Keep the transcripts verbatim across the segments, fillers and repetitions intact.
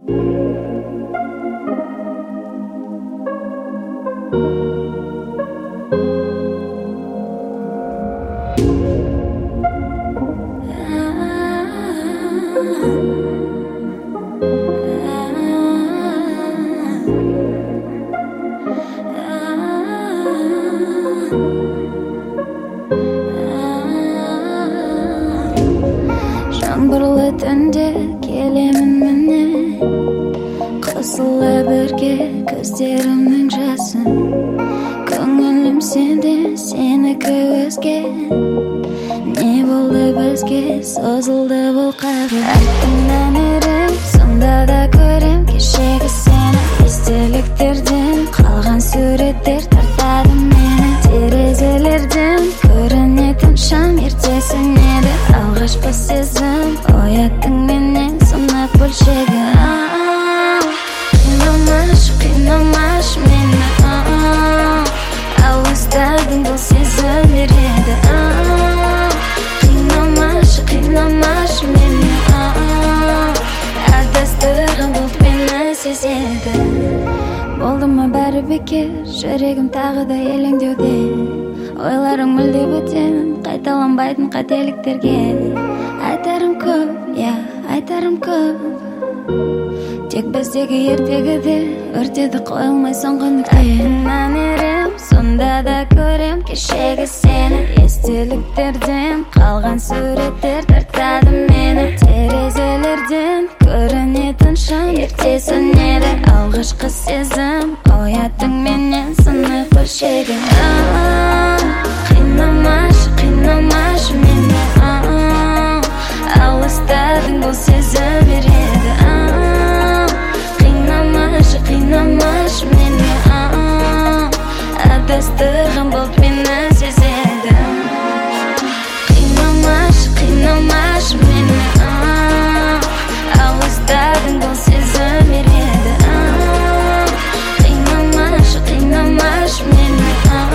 Жаңбырлы түнде келемін міне, қысыла бірге көздерімнің жасын. Көңілім сенде, сенікі өзге. Не болды бізге, созылды бұл қағи. Артыңнан ерем, сонда да көрем кешегі сені. Естеліктерден қалған суреттер тартады мені. Терезелерден көрінетін шам ертесін еді. Алғашқы сезім ояттың менен сынақ бөлшегі. Қинамашы, қинамашы мені, алыстадың бұл сезім ереді. Қинамашы, қинамашы мені, адастырған бұл мені сезеді. Болды ма бәрі бекер, жүрегім тағы да елеңдеуде. Ойларың мүлде бөтен, қайталанбайтын қателіктерге. Айтарым көп, я, айтарым көп. Тек біздегі ертегіде өртеді қойылмай соңғы нүкте. Артыңнан ерем, сонда да көрем кешегі сені. Естеліктерден қалған суреттер тартады мені. Терезелерден көрінетін шам ерте сөнеді. Алғашқы сезім ояттың менен сынық бөлшегі. Қинамашы, қинамашы мені, алыстадың бұл сезім ереді. Қинамашы, қинамашы мені, адастырған бұл мені сезеді. Қинамашы, қинамашы мені, алыстадың бұл сезім ереді. Қинамашы, қинамашы мені,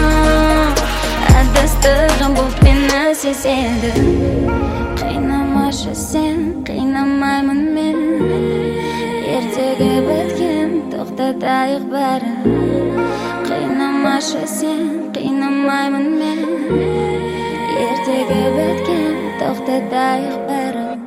адастырған бұл мені сезеді. Қинамашы сен, қинамаймын мен. Ертегі біткен, тоқтатайық бәрі. Қинамашы сен, қинамаймын мен. Ертегі біткен, тоқтатайық бәрі.